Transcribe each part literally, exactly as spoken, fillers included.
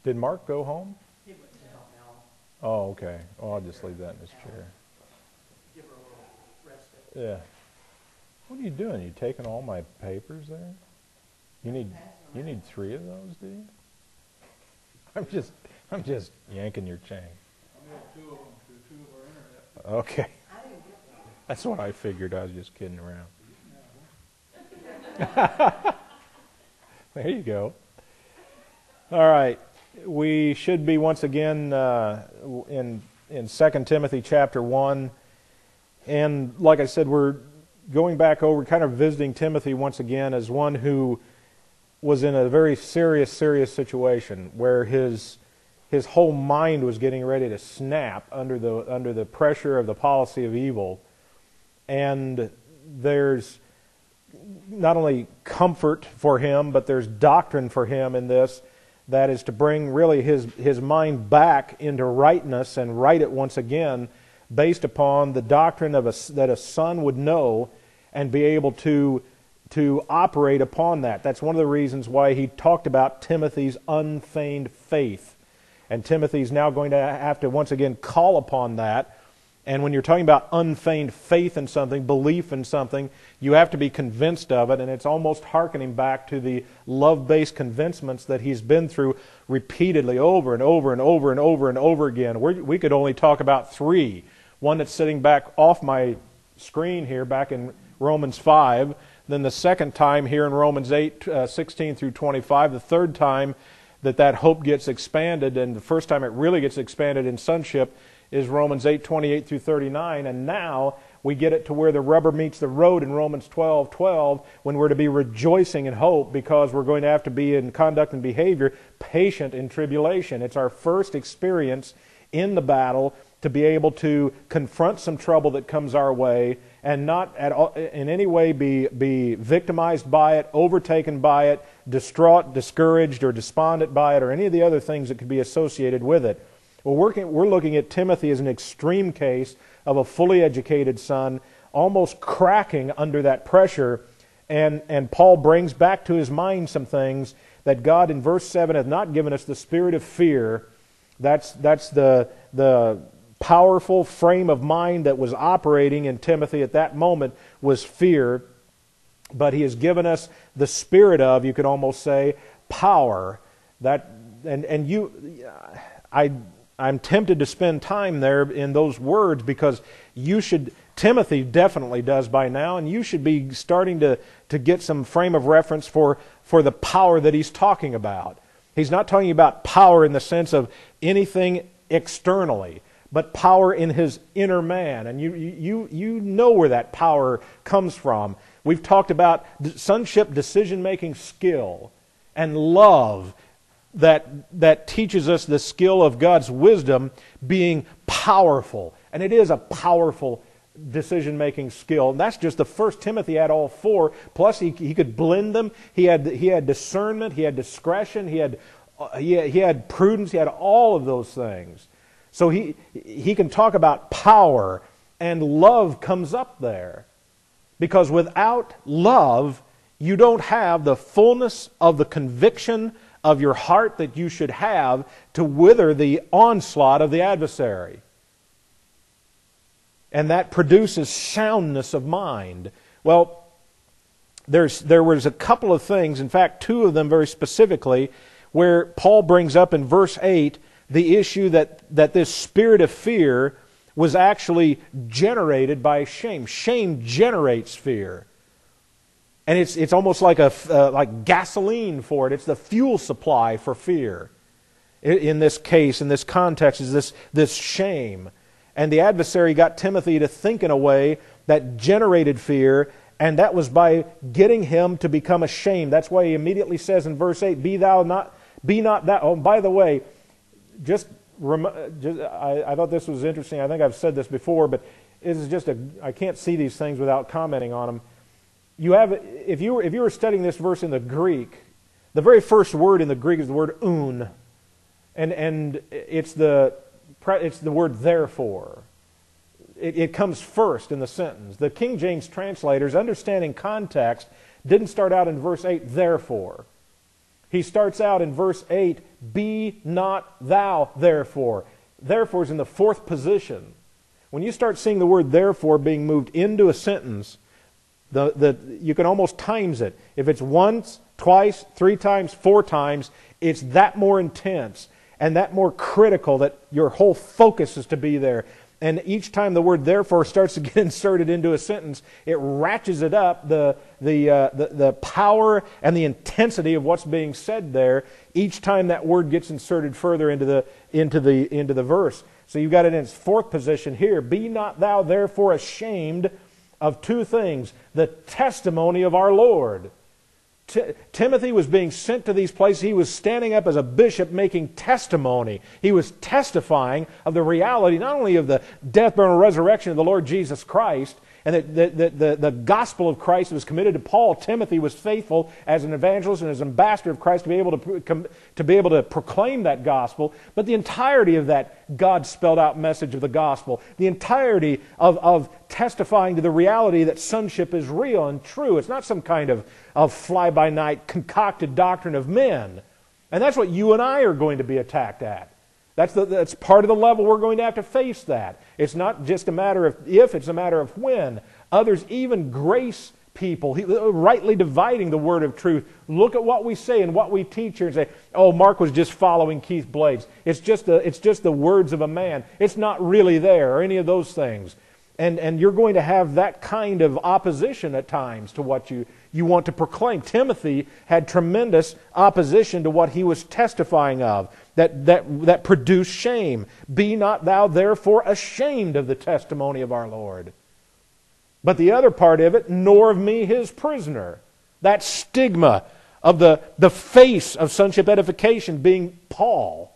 Did Mark go home? He went down now. Oh, okay. Oh, I'll just leave that in his chair. Give her a little rest. Yeah. What are you doing? You taking all my papers there? You need you need three of those, do you? I'm just I'm just yanking your chain. I got two of them through two of our internet. Okay. That's what I figured. I was just kidding around. There you go. All right. We should be once again uh, in in Second Timothy chapter one. And like I said, we're going back over, kind of visiting Timothy once again as one who was in a very serious, serious situation where his his whole mind was getting ready to snap under the under the pressure of the policy of evil. And there's not only comfort for him, but there's doctrine for him in this, that is to bring really his, his mind back into rightness and right it once again, based upon the doctrine of a, that a son would know and be able to, to operate upon that. That's one of the reasons why he talked about Timothy's unfeigned faith. And Timothy's now going to have to once again call upon that. And when you're talking about unfeigned faith in something, belief in something, you have to be convinced of it, and it's almost hearkening back to the love-based convincements that he's been through repeatedly over and over and over and over and over again. We're, we could only talk about three. One that's sitting back off my screen here, back in Romans five. Then the second time here in Romans eight, uh, sixteen through twenty-five. The third time that that hope gets expanded, and the first time it really gets expanded in sonship, is Romans eight, twenty-eight through thirty-nine, and now we get it to where the rubber meets the road in Romans twelve, twelve, when we're to be rejoicing in hope, because we're going to have to be in conduct and behavior patient in tribulation. It's our first experience in the battle to be able to confront some trouble that comes our way and not at all, in any way be, be victimized by it, overtaken by it, distraught, discouraged, or despondent by it, or any of the other things that could be associated with it. Well, we're, we're looking at Timothy as an extreme case of a fully educated son, almost cracking under that pressure. And, and Paul brings back to his mind some things that God in verse seven hath not given us the spirit of fear. That's, that's the, the powerful frame of mind that was operating in Timothy at that moment was fear. But he has given us the spirit of, you could almost say, power. That, and, and you, I... I'm tempted to spend time there in those words because you should, Timothy definitely does by now, and you should be starting to, to get some frame of reference for, for the power that he's talking about. He's not talking about power in the sense of anything externally, but power in his inner man. And you, you, you know where that power comes from. We've talked about sonship decision-making skill and love that that teaches us the skill of God's wisdom being powerful. And it is a powerful decision-making skill. And that's just the first Timothy had all four. Plus he, he could blend them. He had he had discernment. He had discretion. He had, he had he had prudence. He had all of those things. So he he can talk about power, and love comes up there. Because without love, you don't have the fullness of the conviction of your heart that you should have to wither the onslaught of the adversary. And that produces soundness of mind. Well, there's, there was a couple of things, in fact, two of them very specifically, where Paul brings up in verse eight the issue that, that this spirit of fear was actually generated by shame. Shame generates fear. And it's it's almost like a uh, like gasoline for it. It's the fuel supply for fear. In, in this case, in this context, is this this shame. And the adversary got Timothy to think in a way that generated fear, and that was by getting him to become ashamed. That's why he immediately says in verse eight, "Be thou not, be not thou." Oh, by the way, just, rem, just I, I thought this was interesting. I think I've said this before, but this is just a. I can't see these things without commenting on them. You have, if you were, if you were studying this verse in the Greek, the very first word in the Greek is the word un, and and it's the it's the word therefore. It, it comes first in the sentence. The King James translators, understanding context, didn't start out in verse eight, therefore. He starts out in verse eight, be not thou therefore. Therefore is in the fourth position. When you start seeing the word therefore being moved into a sentence, the, the, you can almost times it. If it's once, twice, three times, four times, it's that more intense and that more critical that your whole focus is to be there. And each time the word therefore starts to get inserted into a sentence, it ratchets it up, the, the, uh, the, the power and the intensity of what's being said there, each time that word gets inserted further into the, into the, into the verse. So you've got it in its fourth position here. Be not thou therefore ashamed of two things, the testimony of our Lord. T- Timothy was being sent to these places. He was standing up as a bishop making testimony. He was testifying of the reality not only of the death, burial, and resurrection of the Lord Jesus Christ, and that the, the, the, the gospel of Christ was committed to Paul. Timothy was faithful as an evangelist and as an ambassador of Christ to be able to, to be able to proclaim that gospel. But the entirety of that God spelled out message of the gospel, the entirety of, of testifying to the reality that sonship is real and true. It's not some kind of, of fly-by-night concocted doctrine of men. And that's what you and I are going to be attacked at. That's, the, that's part of the level we're going to have to face that. It's not just a matter of if, it's a matter of when. Others, even grace people, he, rightly dividing the word of truth, look at what we say and what we teach here and say, oh, Mark was just following Keith Blades. It's just, a, it's just the words of a man. It's not really there, or any of those things. And, and you're going to have that kind of opposition at times to what you, you want to proclaim. Timothy had tremendous opposition to what he was testifying of, that, that, that produced shame. Be not thou therefore ashamed of the testimony of our Lord. But the other part of it, nor of me his prisoner. That stigma of the, the face of sonship edification being Paul.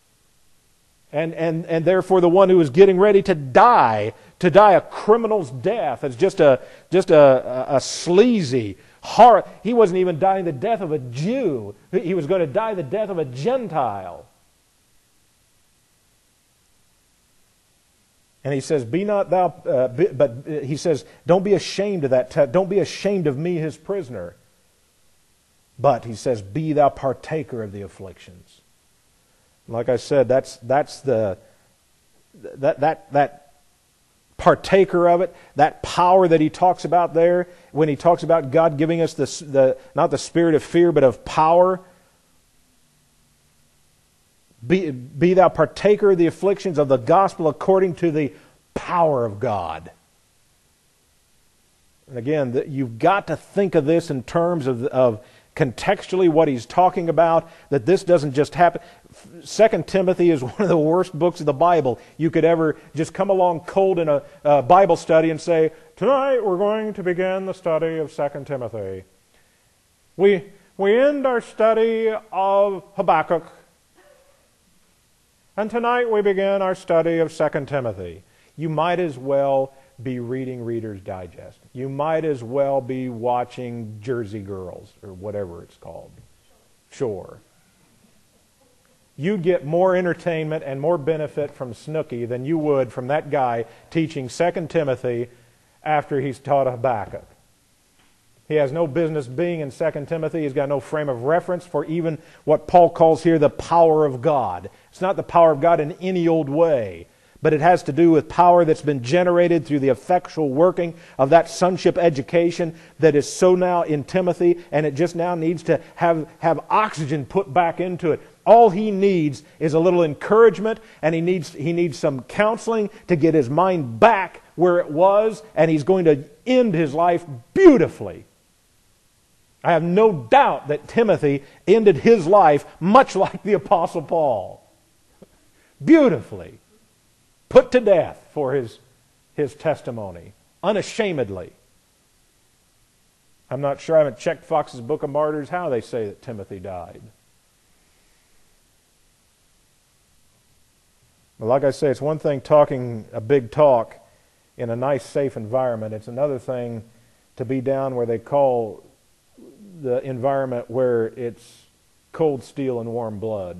And, and, and therefore the one who is getting ready to die, to die a criminal's death. It's just a, just a, a, a sleazy horror. He wasn't even dying the death of a Jew. He was going to die the death of a Gentile. And he says, be not thou, uh, be, but he says, don't be ashamed of that, te- don't be ashamed of me, his prisoner. But, he says, be thou partaker of the afflictions. Like I said, that's that's the that that that partaker of it, that power that he talks about there when he talks about God giving us the the not the spirit of fear but of power. Be be thou partaker of the afflictions of the gospel according to the power of God. And again, you've got to think of this in terms of of contextually what he's talking about, that this doesn't just happen. Second Timothy is one of the worst books of the Bible. You could ever just come along cold in a, a Bible study and say, tonight we're going to begin the study of Second Timothy. We, we end our study of Habakkuk, and tonight we begin our study of Second Timothy. You might as well be reading Reader's Digest. You might as well be watching Jersey Girls, or whatever it's called. Sure. You get more entertainment and more benefit from Snooki than you would from that guy teaching Second Timothy after he's taught Habakkuk. He has no business being in Second Timothy. He's got no frame of reference for even what Paul calls here the power of God. It's not the power of God in any old way, but it has to do with power that's been generated through the effectual working of that sonship education that is so now in Timothy, and it just now needs to have, have oxygen put back into it. All he needs is a little encouragement, and he needs, he needs some counseling to get his mind back where it was, and he's going to end his life beautifully. I have no doubt that Timothy ended his life much like the Apostle Paul. Beautifully. Put to death for his, his testimony, unashamedly. I'm not sure, I haven't checked Fox's Book of Martyrs how they say that Timothy died. But like I say, it's one thing talking a big talk in a nice, safe environment. It's another thing to be down where they call the environment where it's cold steel and warm blood.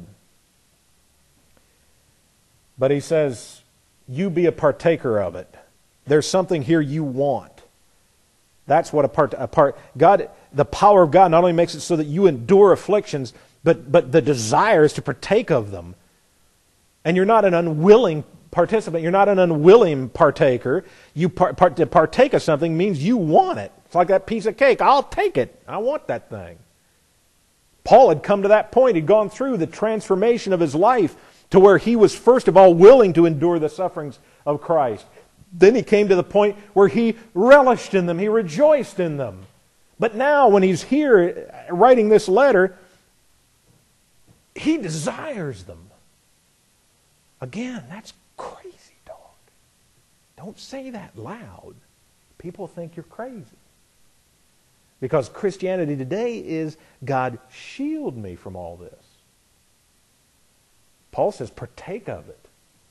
But he says, you be a partaker of it. There's something here you want. That's what a part, a part, God, the power of God not only makes it so that you endure afflictions, but, but the desire is to partake of them. And you're not an unwilling participant. You're not an unwilling partaker. You par- part, to partake of something means you want it. It's like that piece of cake. I'll take it. I want that thing. Paul had come to that point. He'd gone through the transformation of his life to where he was first of all willing to endure the sufferings of Christ. Then he came to the point where he relished in them. He rejoiced in them. But now when he's here writing this letter, he desires them. Again, that's crazy talk. Don't say that loud. People think you're crazy. Because Christianity today is, God, shield me from all this. Paul says, partake of it.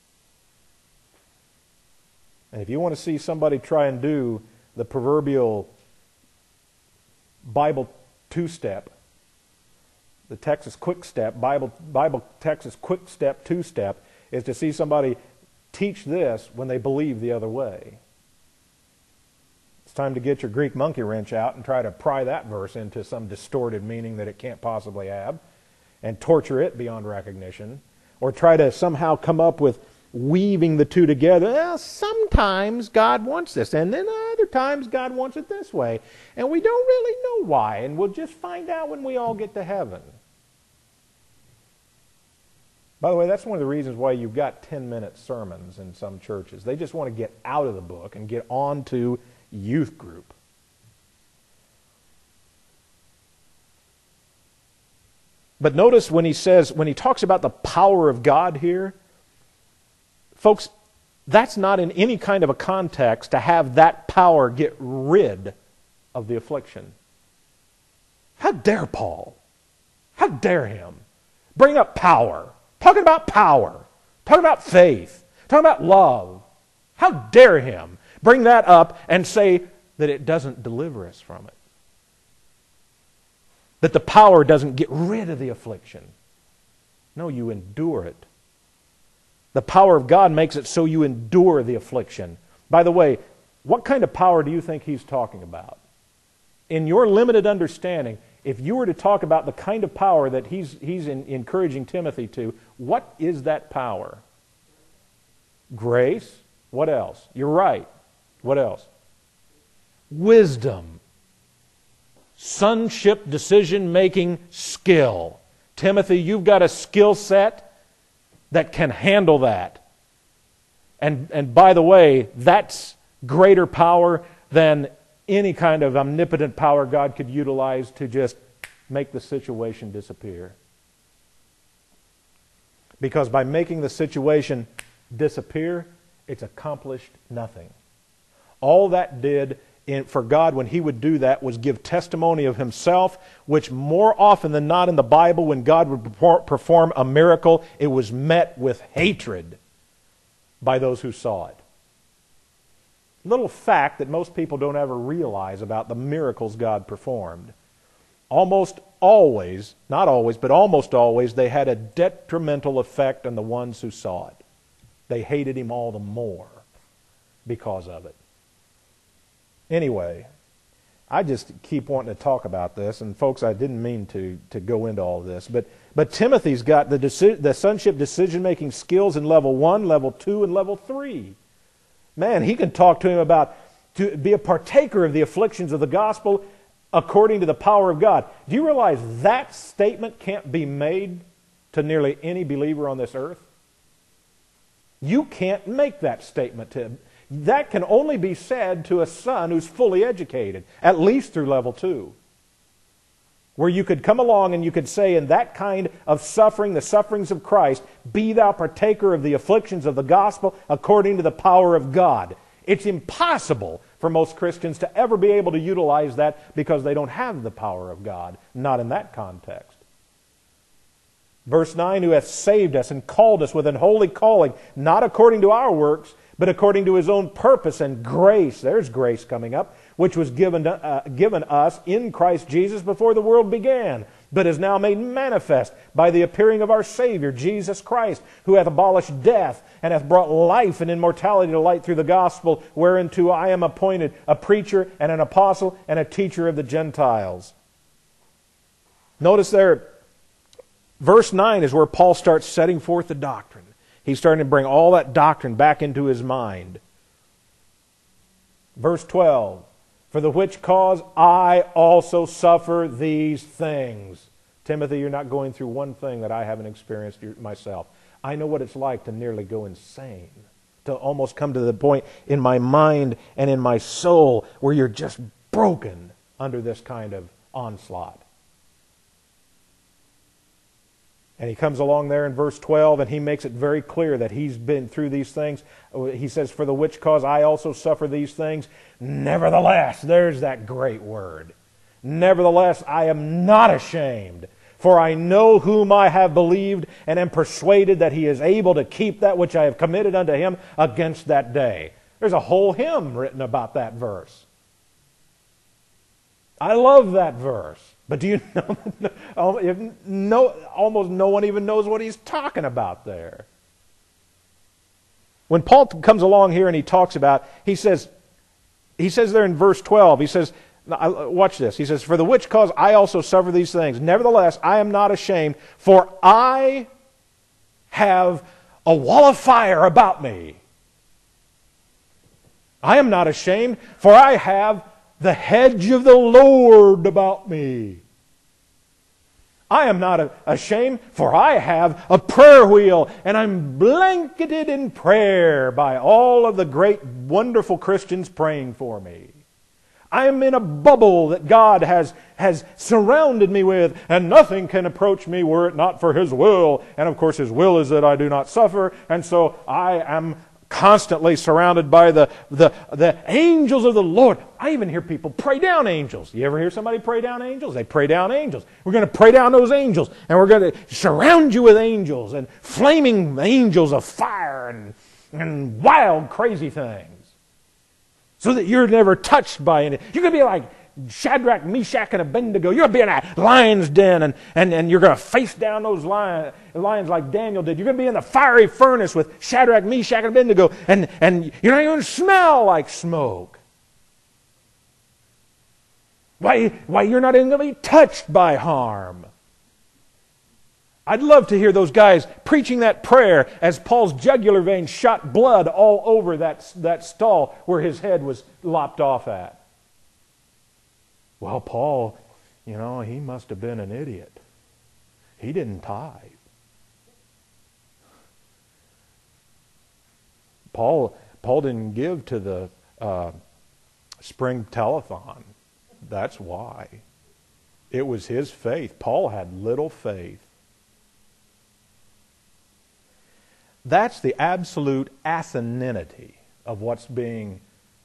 And if you want to see somebody try and do the proverbial Bible two-step, the Texas quick step, Bible, Bible Texas quick step two-step, is to see somebody teach this when they believe the other way. It's time to get your Greek monkey wrench out and try to pry that verse into some distorted meaning that it can't possibly have and torture it beyond recognition, or try to somehow come up with weaving the two together. Well, sometimes God wants this, and then other times God wants it this way, and we don't really know why, and we'll just find out when we all get to heaven. By the way, that's one of the reasons why you've got ten-minute sermons in some churches. They just want to get out of the book and get on to youth group. But notice when he says, when he talks about the power of God here, folks, that's not in any kind of a context to have that power get rid of the affliction. How dare Paul? How dare him bring up power? Talking about power, talking about faith, talking about love. How dare him bring that up and say that it doesn't deliver us from it? That the power doesn't get rid of the affliction. No, you endure it. The power of God makes it so you endure the affliction. By the way, what kind of power do you think he's talking about? In your limited understanding, if you were to talk about the kind of power that he's, he's in, encouraging Timothy to, what is that power? Grace. What else? You're right. What else? Wisdom. Sonship decision-making skill. Timothy, you've got a skill set that can handle that. And, and by the way, that's greater power than any kind of omnipotent power God could utilize to just make the situation disappear. Because by making the situation disappear, it's accomplished nothing. All that did in, for God when He would do that was give testimony of Himself, which more often than not in the Bible, when God would perform a miracle, it was met with hatred by those who saw it. Little fact that most people don't ever realize about the miracles God performed. Almost always, not always, but almost always, they had a detrimental effect on the ones who saw it. They hated Him all the more because of it. Anyway, I just keep wanting to talk about this, and folks, I didn't mean to, to go into all of this, but, but Timothy's got the, deci- the sonship decision-making skills in level one, level two, and level three. Man, he can talk to him about to be a partaker of the afflictions of the gospel according to the power of God. Do you realize that statement can't be made to nearly any believer on this earth? You can't make that statement to him. That can only be said to a son who's fully educated, at least through level two. Where you could come along and you could say, in that kind of suffering, the sufferings of Christ, be thou partaker of the afflictions of the gospel according to the power of God. It's impossible for most Christians to ever be able to utilize that because they don't have the power of God. Not in that context. Verse nine, who hath saved us and called us with an holy calling, not according to our works, but according to His own purpose and grace. There's grace coming up, which was given, to, uh, given us in Christ Jesus before the world began, but is now made manifest by the appearing of our Savior, Jesus Christ, who hath abolished death and hath brought life and immortality to light through the gospel, whereunto I am appointed a preacher and an apostle and a teacher of the Gentiles. Notice there, verse nine is where Paul starts setting forth the doctrine. He's starting to bring all that doctrine back into his mind. Verse twelve, for the which cause I also suffer these things. Timothy, you're not going through one thing that I haven't experienced myself. I know what it's like to nearly go insane, to almost come to the point in my mind and in my soul where you're just broken under this kind of onslaught. And he comes along there in verse twelve and he makes it very clear that he's been through these things. He says, for the which cause I also suffer these things. Nevertheless, there's that great word. Nevertheless, I am not ashamed, for I know whom I have believed and am persuaded that he is able to keep that which I have committed unto him against that day. There's a whole hymn written about that verse. I love that verse. But do you know, no, almost no one even knows what he's talking about there. When Paul comes along here and he talks about, he says, he says there in verse twelve, he says, watch this, he says, for the which cause I also suffer these things. Nevertheless, I am not ashamed, for I have a wall of fire about me. I am not ashamed, for I have the hedge of the Lord about me. I am not ashamed, for I have a prayer wheel, and I'm blanketed in prayer by all of the great, wonderful Christians praying for me. I am in a bubble that God has, has surrounded me with, and nothing can approach me were it not for His will. And of course His will is that I do not suffer, and so I am constantly surrounded by the, the, the angels of the Lord. I even hear people pray down angels. You ever hear somebody pray down angels? They pray down angels. We're going to pray down those angels, and we're going to surround you with angels and flaming angels of fire and, and wild, crazy things, so that you're never touched by any. You're going to be like Shadrach, Meshach, and Abednego. You're going to be in a lion's den, and, and, and you're going to face down those lion, lions like Daniel did. You're going to be in the fiery furnace with Shadrach, Meshach, and Abednego, and, and you're not even going to smell like smoke. Why, why, you're not even going to be touched by harm. I'd love to hear those guys preaching that prayer as Paul's jugular vein shot blood all over that, that stall where his head was lopped off at. Well, Paul, you know, he must have been an idiot. He didn't tithe. Paul, Paul didn't give to the uh, spring telethon. That's why. It was his faith. Paul had little faith. That's the absolute asininity of what's being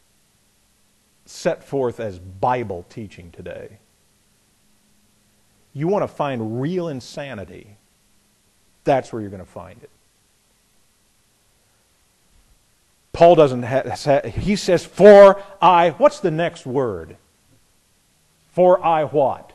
set forth as Bible teaching today. You want to find real insanity, that's where you're going to find it. Paul doesn't have, he says, for I, what's the next word? For I what?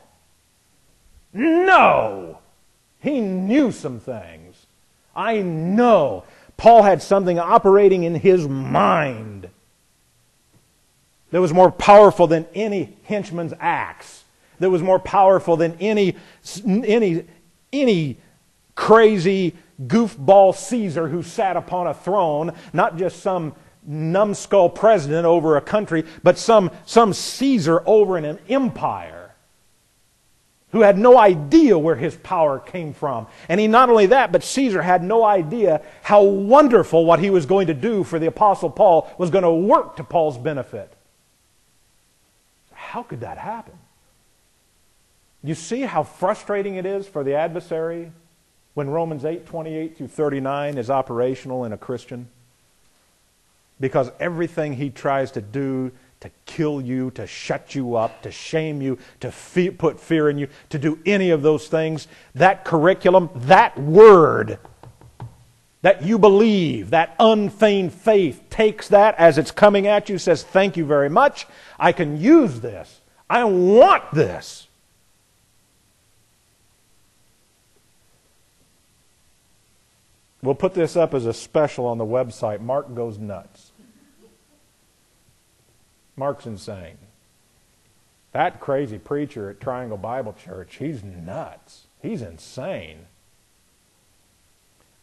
No! He knew some things. I know. Paul had something operating in his mind that was more powerful than any henchman's axe, that was more powerful than any, any, any crazy goofball Caesar who sat upon a throne, not just some numbskull president over a country, but some, some Caesar over in an empire who had no idea where his power came from. And he not only that, but Caesar had no idea how wonderful what he was going to do for the Apostle Paul was going to work to Paul's benefit. How could that happen? You see how frustrating it is for the adversary when Romans eight, twenty-eight through thirty-nine is operational in a Christian? Because everything he tries to do to kill you, to shut you up, to shame you, to fe- put fear in you, to do any of those things, that curriculum, that word that you believe, that unfeigned faith, takes that as it's coming at you, says, thank you very much, I can use this. I want this. We'll put this up as a special on the website. Mark goes nuts. Mark's insane. That crazy preacher at Triangle Bible Church, he's nuts. He's insane.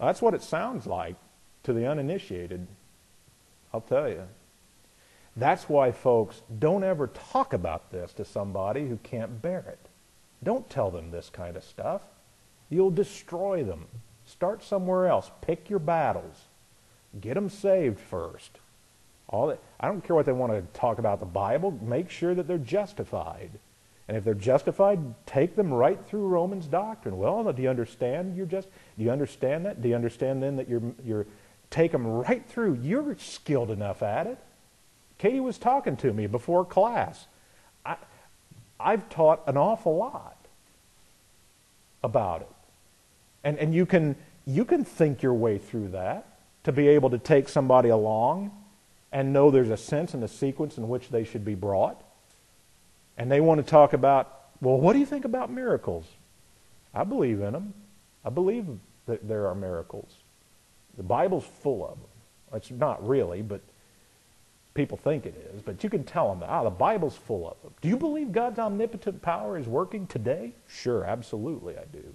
That's what it sounds like to the uninitiated. I'll tell you. That's why, folks, don't ever talk about this to somebody who can't bear it. Don't tell them this kind of stuff. You'll destroy them. Start somewhere else. Pick your battles. Get them saved first. All that, I don't care what they want to talk about the Bible. Make sure that they're justified. And if they're justified, take them right through Romans doctrine. Well, do you understand? You're just. Do you understand that? Do you understand then that you're you're take them right through? You're skilled enough at it. Katie was talking to me before class. I, I've taught an awful lot about it, and and you can you can think your way through that to be able to take somebody along and know there's a sense and a sequence in which they should be brought. And they want to talk about, well, what do you think about miracles? I believe in them. I believe that there are miracles. The Bible's full of them. It's not really, but people think it is. But you can tell them, ah, the Bible's full of them. Do you believe God's omnipotent power is working today? Sure, absolutely I do.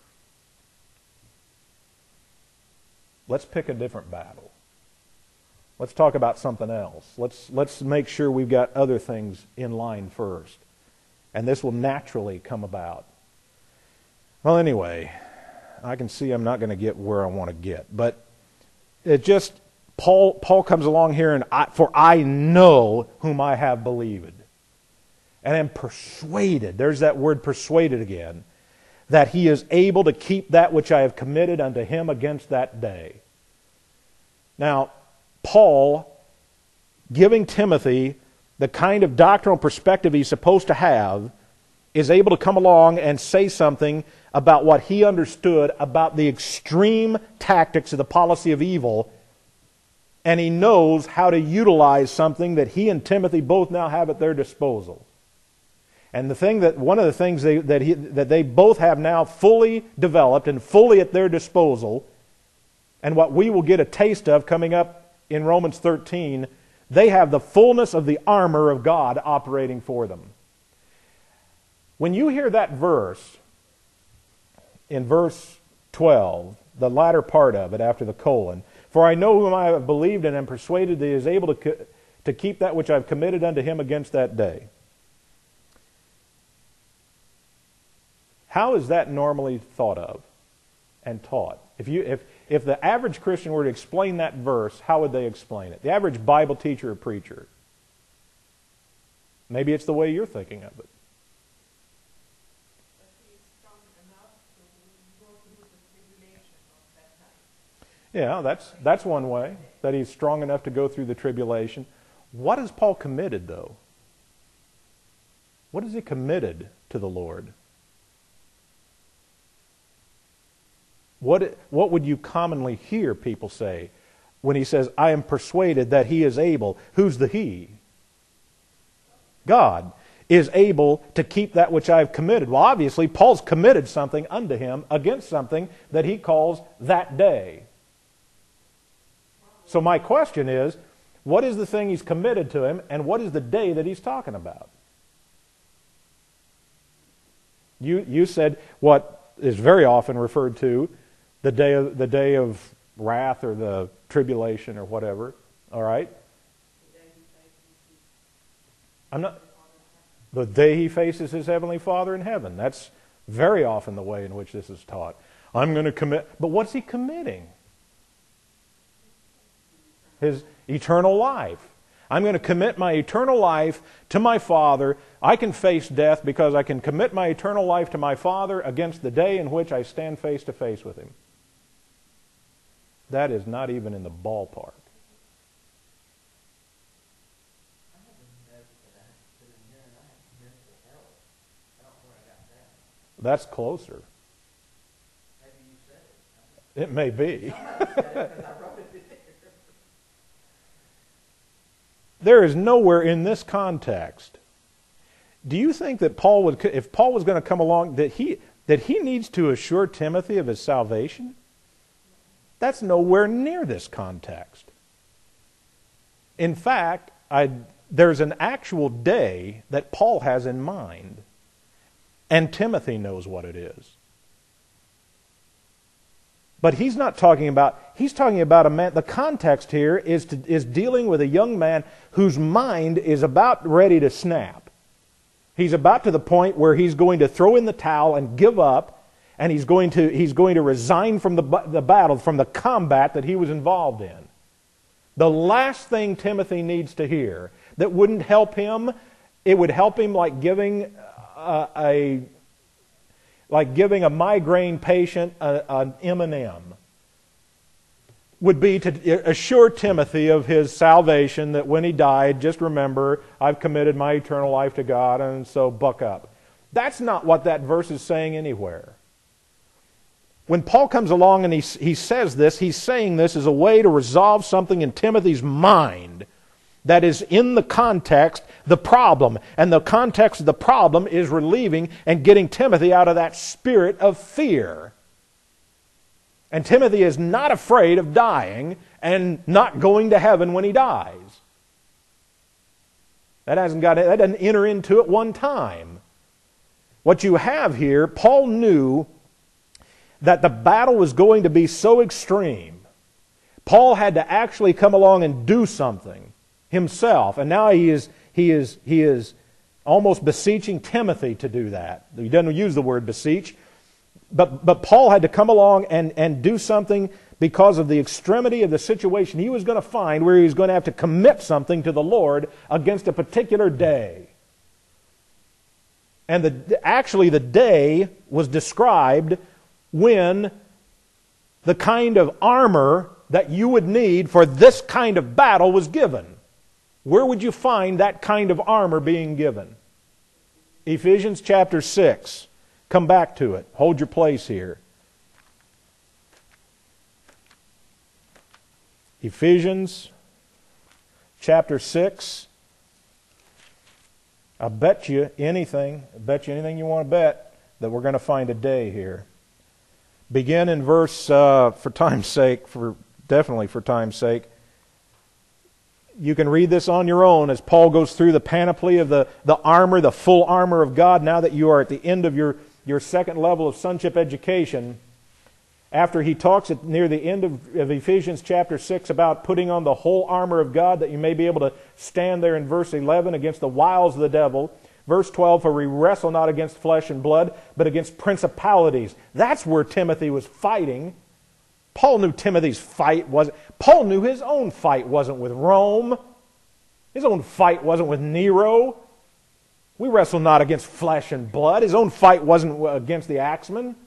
Let's pick a different battle. Let's talk about something else. Let's, let's make sure we've got other things in line first. And this will naturally come about. Well, anyway, I can see I'm not going to get where I want to get. But it just, Paul, Paul comes along here, and I, for I know whom I have believed. And am persuaded, there's that word persuaded again, that he is able to keep that which I have committed unto him against that day. Now, Paul, giving Timothy the kind of doctrinal perspective he's supposed to have, is able to come along and say something about what he understood about the extreme tactics of the policy of evil, and he knows how to utilize something that he and Timothy both now have at their disposal. And the thing that one of the things they, that he, that they both have now fully developed and fully at their disposal, and what we will get a taste of coming up in Romans thirteen, they have the fullness of the armor of God operating for them. When you hear that verse, in verse twelve, the latter part of it after the colon, for I know whom I have believed and am persuaded that he is able to, to keep that which I have committed unto him against that day. How is that normally thought of and taught? If you if If the average Christian were to explain that verse, how would they explain it? The average Bible teacher or preacher. Maybe it's the way you're thinking of it. Yeah, that's that's one way, that he's strong enough to go through the tribulation. What has Paul committed, though? What has he committed to the Lord? What, what would you commonly hear people say when he says, I am persuaded that he is able? Who's the he? God is able to keep that which I have committed. Well, obviously, Paul's committed something unto him against something that he calls that day. So my question is, what is the thing he's committed to him, and what is the day that he's talking about? You, you said what is very often referred to, the day of the day of wrath or the tribulation or whatever. All right? I'm not the day he faces his heavenly Father in heaven. That's very often the way in which this is taught. I'm going to commit, but what's he committing? His eternal life. I'm going to commit my eternal life to my Father. I can face death because I can commit my eternal life to my Father against the day in which I stand face to face with him. That is not even in the ballpark. That's closer. It may be. There is nowhere in this context. Do you think that Paul would, if Paul was going to come along, that he that he needs to assure Timothy of his salvation? That's nowhere near this context. In fact, I, there's an actual day that Paul has in mind, and Timothy knows what it is. But he's not talking about, he's talking about a man, the context here is, to, is dealing with a young man whose mind is about ready to snap. He's about to the point where he's going to throw in the towel and give up, and he's going to, he's going to resign from the, the battle, from the combat that he was involved in. The last thing Timothy needs to hear that wouldn't help him, it would help him like giving a, a like giving a migraine patient a, an M and M, would be to assure Timothy of his salvation, that when he died, just remember, I've committed my eternal life to God, and so buck up. That's not what that verse is saying anywhere. When Paul comes along and he, he says this, he's saying this as a way to resolve something in Timothy's mind that is in the context, the problem. And the context of the problem is relieving and getting Timothy out of that spirit of fear. And Timothy is not afraid of dying and not going to heaven when he dies. That hasn't got that doesn't enter into it one time. What you have here, Paul knew that the battle was going to be so extreme. Paul had to actually come along and do something himself, and now he is he is he is almost beseeching Timothy to do that. He doesn't use the word beseech, but but Paul had to come along and and do something because of the extremity of the situation he was going to find, where he was going to have to commit something to the Lord against a particular day. And the actually the day was described when the kind of armor that you would need for this kind of battle was given. Where would you find that kind of armor being given? Ephesians chapter six. Come back to it. Hold your place here. Ephesians chapter six. I bet you anything, I bet you anything you want to bet, that we're going to find a day here. Begin in verse, uh, for time's sake, for definitely for time's sake. You can read this on your own as Paul goes through the panoply of the, the armor, the full armor of God, now that you are at the end of your, your second level of sonship education. After he talks at near the end of, of Ephesians chapter six about putting on the whole armor of God, that you may be able to stand there in verse eleven against the wiles of the devil. Verse twelve, for we wrestle not against flesh and blood, but against principalities. That's where Timothy was fighting. Paul knew Timothy's fight wasn't... Paul knew his own fight wasn't with Rome. His own fight wasn't with Nero. We wrestle not against flesh and blood. His own fight wasn't against the axeman.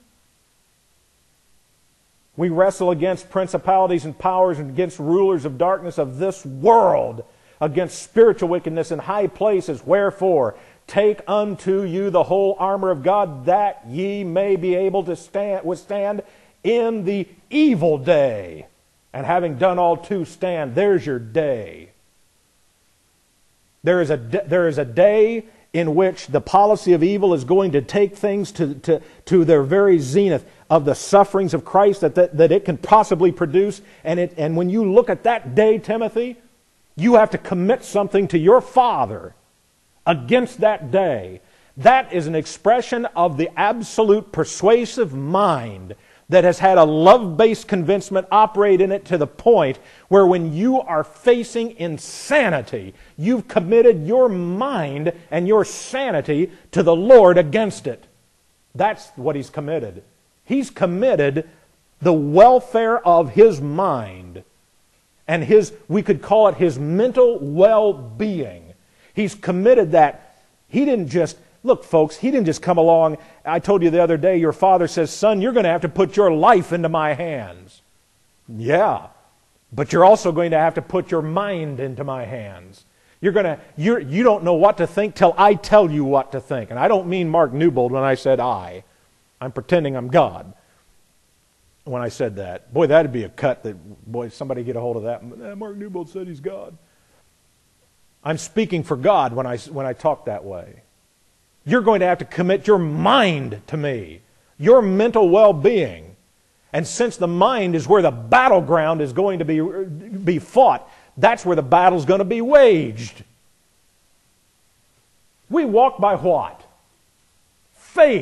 We wrestle against principalities and powers and against rulers of darkness of this world, against spiritual wickedness in high places. Wherefore, take unto you the whole armor of God, that ye may be able to stand, withstand in the evil day. And having done all to stand, there's your day. There is a, there is a day in which the policy of evil is going to take things to, to, to their very zenith of the sufferings of Christ that, that, that it can possibly produce. And, it, and when you look at that day, Timothy, you have to commit something to your Father against that day. That is an expression of the absolute persuasive mind that has had a love-based convincement operate in it to the point where when you are facing insanity, you've committed your mind and your sanity to the Lord against it. That's what he's committed. He's committed the welfare of his mind and his, we could call it his mental well-being. He's committed that. He didn't just, look folks, he didn't just come along. I told you the other day, your father says, son, you're going to have to put your life into my hands. Yeah, but you're also going to have to put your mind into my hands. You're going to, you're, you don't know what to think till I tell you what to think. And I don't mean Mark Newbold when I said I. I'm pretending I'm God when I said that. Boy, that'd be a cut that, boy, somebody get a hold of that. Mark Newbold said he's God. I'm speaking for God when I, when I talk that way. You're going to have to commit your mind to me, your mental well-being. And since the mind is where the battleground is going to be, be fought, that's where the battle's going to be waged. We walk by what? Faith,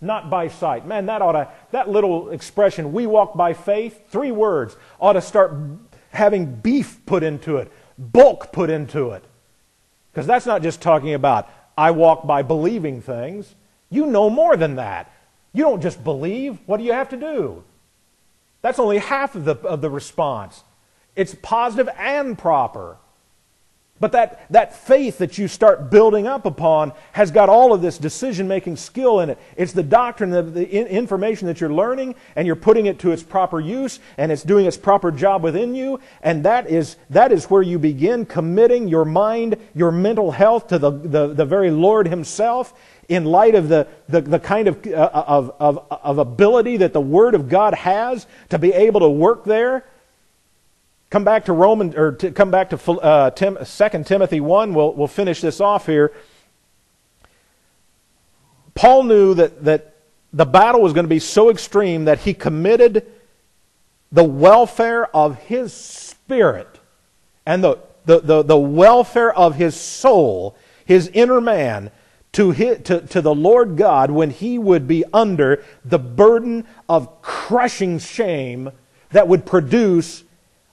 not by sight. Man, that ought to, that little expression, we walk by faith, three words, ought to start having beef put into it, bulk put into it. Because that's not just talking about, I walk by believing things. You know more than that. You don't just believe. What do you have to do? That's only half of the, of the response. It's positive and proper. But that, that faith that you start building up upon has got all of this decision-making skill in it. It's the doctrine, the, the information that you're learning, and you're putting it to its proper use, and it's doing its proper job within you. And that is, that is where you begin committing your mind, your mental health to the, the, the very Lord Himself, in light of the, the, the kind of, uh, of, of, of ability that the Word of God has to be able to work there. Come back to Roman, or to come back to uh, Tim, Second Timothy one. We'll we'll finish this off here. Paul knew that that the battle was going to be so extreme that he committed the welfare of his spirit and the the the, the welfare of his soul, his inner man, to, his, to to the Lord God when he would be under the burden of crushing shame that would produce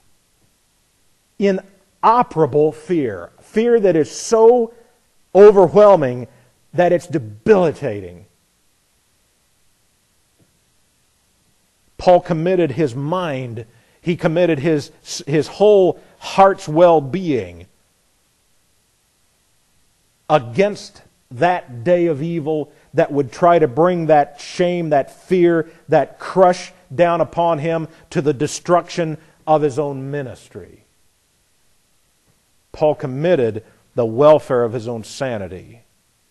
inoperable fear. Fear that is so overwhelming that it's debilitating. Paul committed his mind, he committed his, his whole heart's well-being against that day of evil that would try to bring that shame, that fear, that crush down upon him to the destruction of his own ministry. Paul committed the welfare of his own sanity.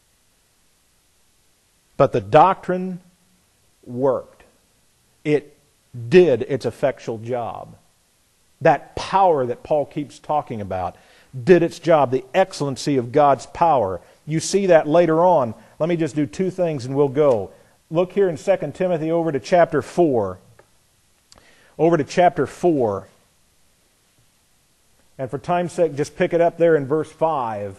But the doctrine worked. It did its effectual job. That power that Paul keeps talking about did its job. The excellency of God's power. You see that later on. Let me just do two things and we'll go. Look here in Second Timothy over to chapter four. Over to chapter four. And for time's sake, just pick it up there in verse five.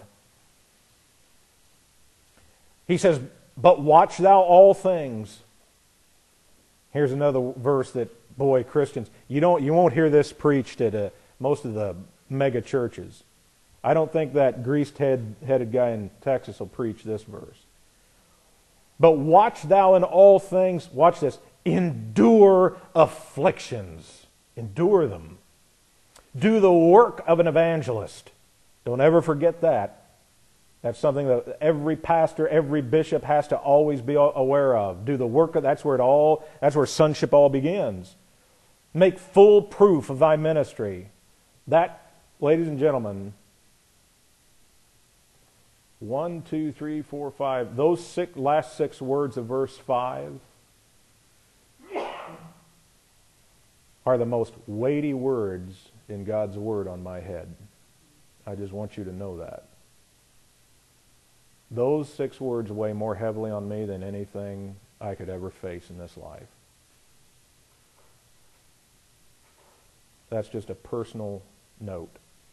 He says, but watch thou all things. Here's another verse that, boy, Christians, you don't, you won't hear this preached at uh, most of the mega churches. I don't think that greased-headed guy in Texas will preach this verse. But watch thou in all things, watch this, endure afflictions. Endure them. Do the work of an evangelist. Don't ever forget that. That's something that every pastor, every bishop has to always be aware of. Do the work of, that's where it all, that's where sonship all begins. Make full proof of thy ministry. That, ladies and gentlemen, one, two, three, four, five, those six, last six words of verse five are the most weighty words in God's Word on my head. I just want you to know that. Those six words weigh more heavily on me than anything I could ever face in this life. That's just a personal note.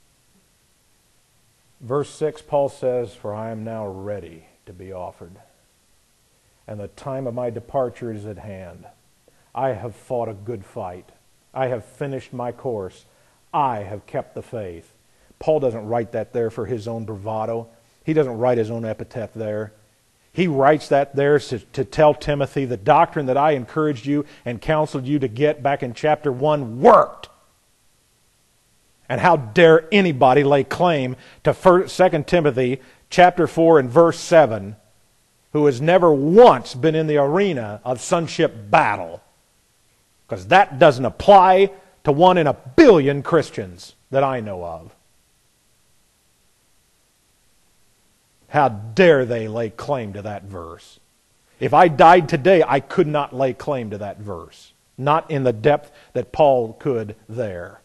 Verse six, Paul says, for I am now ready to be offered, and the time of my departure is at hand. I have fought a good fight. I have finished my course. I have kept the faith. Paul doesn't write that there for his own bravado. He doesn't write his own epitaph there. He writes that there to, to tell Timothy the doctrine that I encouraged you and counseled you to get back in chapter one worked. And how dare anybody lay claim to Second Timothy chapter four and verse seven who has never once been in the arena of sonship battle. Because that doesn't apply to one in a billion Christians that I know of. How dare they lay claim to that verse? If I died today, I could not lay claim to that verse. Not in the depth that Paul could there.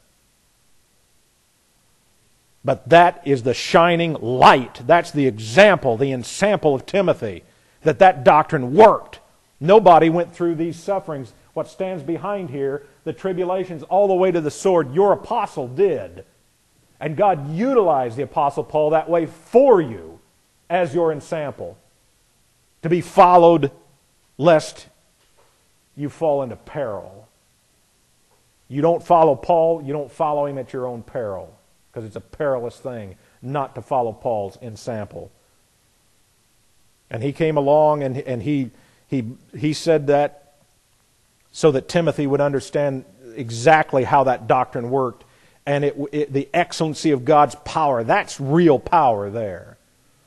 But that is the shining light. That's the example, the ensample of Timothy, that that doctrine worked. Nobody went through these sufferings. What stands behind here, the tribulations all the way to the sword, your apostle did. And God utilized the apostle Paul that way for you as your ensample, to be followed lest you fall into peril. You don't follow Paul, you don't follow him at your own peril, because it's a perilous thing not to follow Paul's ensample. And he came along and, and he, he, he said that so that Timothy would understand exactly how that doctrine worked, and it, it, the excellency of God's power. That's real power there.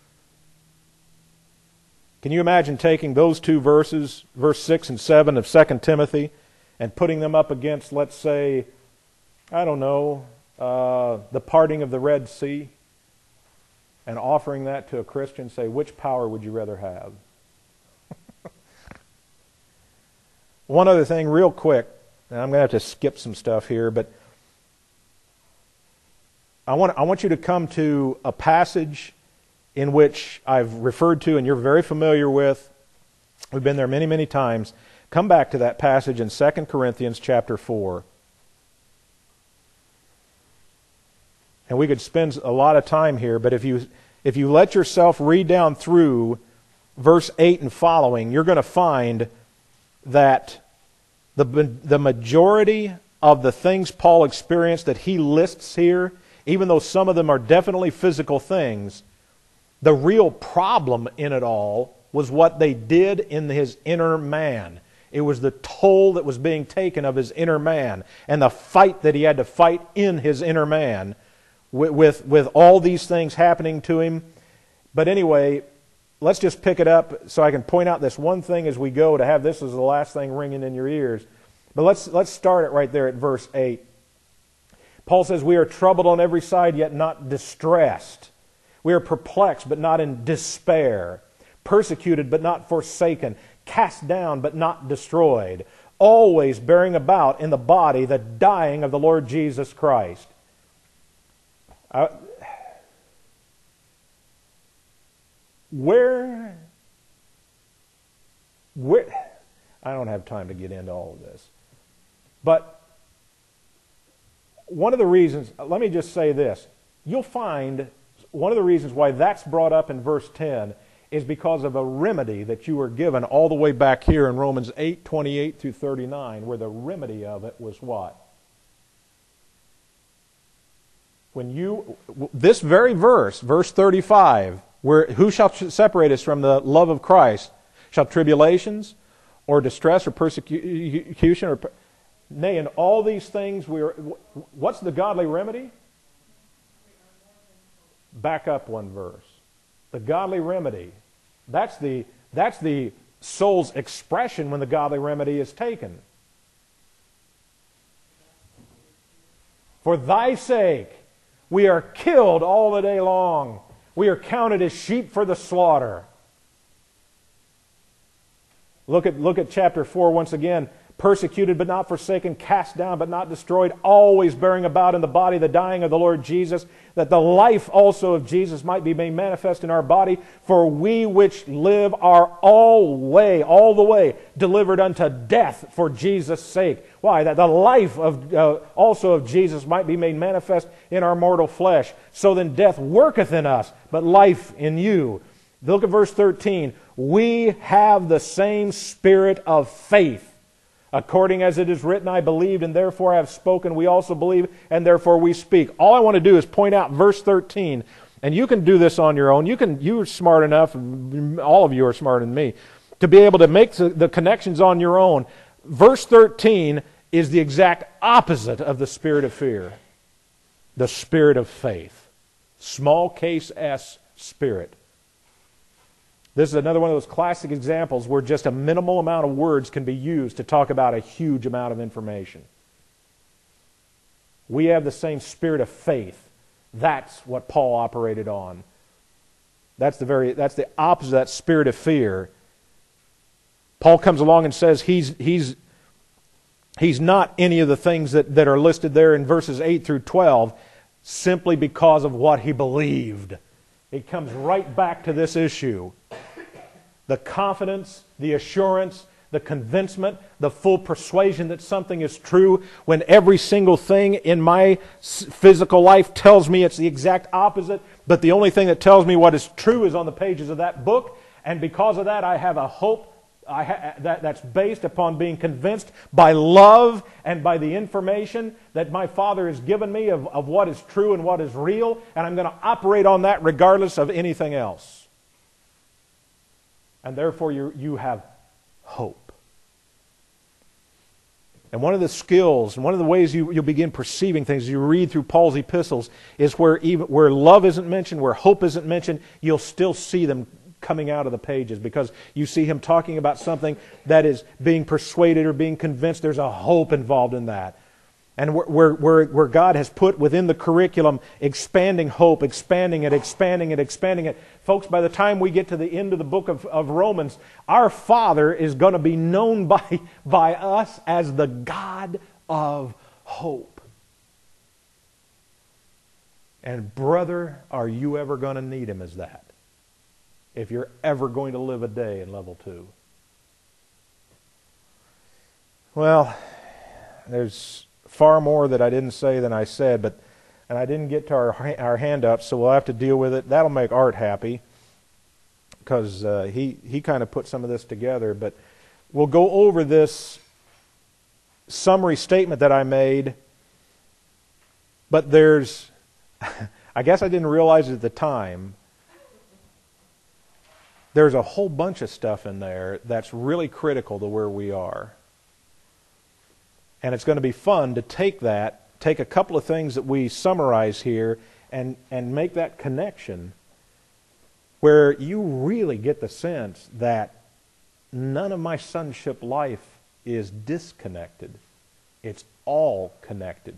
Can you imagine taking those two verses, verse six and seven of Second Timothy, and putting them up against, let's say, I don't know, uh, the parting of the Red Sea, and offering that to a Christian, say, which power would you rather have? One other thing real quick, and I'm going to have to skip some stuff here, but I want, I want you to come to a passage in which I've referred to and you're very familiar with. We've been there many, many times. Come back to that passage in Second Corinthians chapter four. And we could spend a lot of time here, but if you if you let yourself read down through verse eight and following, you're going to find that the the majority of the things Paul experienced that he lists here, even though some of them are definitely physical things, the real problem in it all was what they did in his inner man. It was the toll that was being taken of his inner man and the fight that he had to fight in his inner man with, with, with all these things happening to him. But anyway, let's just pick it up so I can point out this one thing as we go to have this as the last thing ringing in your ears. But let's, let's start it right there at verse eight. Paul says, we are troubled on every side, yet not distressed. We are perplexed, but not in despair. Persecuted, but not forsaken. Cast down, but not destroyed. Always bearing about in the body the dying of the Lord Jesus Christ. I, where, where, I don't have time to get into all of this. But one of the reasons, let me just say this. You'll find one of the reasons why that's brought up in verse ten is because of a remedy that you were given all the way back here in Romans eight, twenty-eight through thirty-nine, where the remedy of it was what? When you, this very verse, verse thirty-five, where who shall separate us from the love of Christ? Shall tribulations, or distress, or persecution, or nay, in all these things we are. What's the godly remedy? Back up one verse. The godly remedy. That's the, that's the soul's expression when the godly remedy is taken. For thy sake we are killed all the day long. We are counted as sheep for the slaughter. Look at, look at chapter four once again. Persecuted but not forsaken, cast down but not destroyed, always bearing about in the body the dying of the Lord Jesus, that the life also of Jesus might be made manifest in our body. For we which live are all way, all the way, delivered unto death for Jesus' sake. Why? That the life of uh, also of Jesus might be made manifest in our mortal flesh. So then death worketh in us, but life in you. Look at verse thirteen. We have the same spirit of faith. According as it is written, I believed, and therefore I have spoken. We also believe, and therefore we speak. All I want to do is point out verse thirteen, and you can do this on your own. You can. You're smart enough, all of you are smarter than me, to be able to make the, the connections on your own. Verse thirteen is the exact opposite of the spirit of fear. The spirit of faith. Small case S spirit. This is another one of those classic examples where just a minimal amount of words can be used to talk about a huge amount of information. We have the same spirit of faith. That's what Paul operated on. That's the very that's the opposite of that spirit of fear. Paul comes along and says he's he's he's not any of the things that, that are listed there in verses eight through twelve simply because of what he believed. It comes right back to this issue. The confidence, the assurance, the convincement, the full persuasion that something is true when every single thing in my physical life tells me it's the exact opposite, but the only thing that tells me what is true is on the pages of that book, and because of that I have a hope I ha- that, that's based upon being convinced by love and by the information that my Father has given me of, of what is true and what is real, and I'm going to operate on that regardless of anything else. And therefore you, you have hope. And one of the skills, and one of the ways you, you begin perceiving things as you read through Paul's epistles is where even where love isn't mentioned, where hope isn't mentioned, you'll still see them coming out of the pages, because you see him talking about something that is being persuaded or being convinced. There's a hope involved in that. And where, where, where God has put within the curriculum expanding hope, expanding it, expanding it, expanding it. Folks, by the time we get to the end of the book of, of Romans, our Father is going to be known by, by us as the God of hope. And brother, are you ever going to need Him as that? If you're ever going to live a day in level two. Well, there's far more that I didn't say than I said, but and I didn't get to our our hand up, so we'll have to deal with it. That'll make Art happy, because uh, he he kind of put some of this together. But we'll go over this summary statement that I made. But there's, I guess I didn't realize it at the time, there's a whole bunch of stuff in there that's really critical to where we are. And it's going to be fun to take that, take a couple of things that we summarize here, and, and make that connection where you really get the sense that none of my sonship life is disconnected. It's all connected.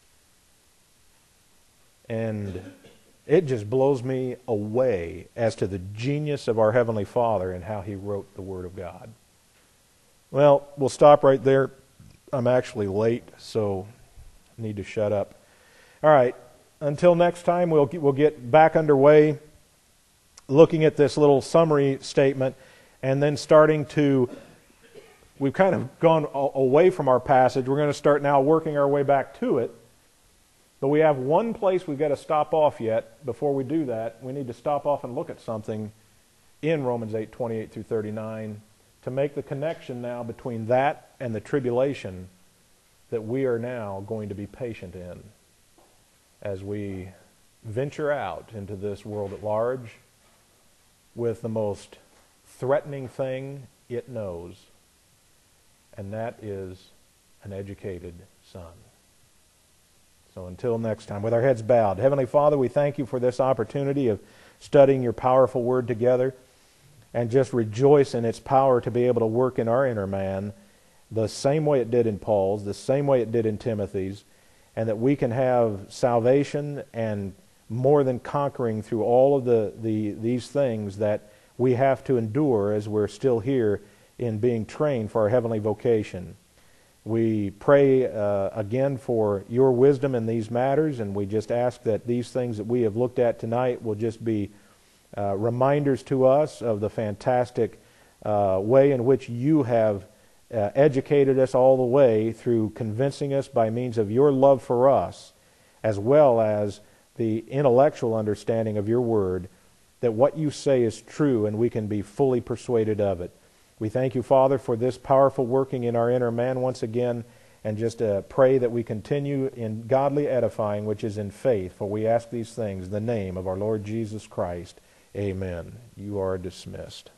And it just blows me away as to the genius of our Heavenly Father and how He wrote the Word of God. Well, we'll stop right there. I'm actually late, so I need to shut up. All right. Until next time, we'll we'll get back underway, looking at this little summary statement, and then starting to. We've kind of gone away from our passage. We're going to start now working our way back to it. But we have one place we've got to stop off yet. Before we do that, we need to stop off and look at something in Romans eight, twenty-eight through thirty-nine to make the connection now between that and the tribulation that we are now going to be patient in as we venture out into this world at large with the most threatening thing it knows, and that is an educated son. So until next time, with our heads bowed, Heavenly Father, we thank You for this opportunity of studying Your powerful Word together, and just rejoice in its power to be able to work in our inner man the same way it did in Paul's, the same way it did in Timothy's, and that we can have salvation and more than conquering through all of the, the these things that we have to endure as we're still here in being trained for our heavenly vocation. We pray uh, again for Your wisdom in these matters, and we just ask that these things that we have looked at tonight will just be uh, reminders to us of the fantastic uh, way in which You have uh, educated us all the way through convincing us by means of Your love for us, as well as the intellectual understanding of Your Word, that what You say is true and we can be fully persuaded of it. We thank You, Father, for this powerful working in our inner man once again, and just uh, pray that we continue in godly edifying, which is in faith. For we ask these things in the name of our Lord Jesus Christ. Amen. You are dismissed.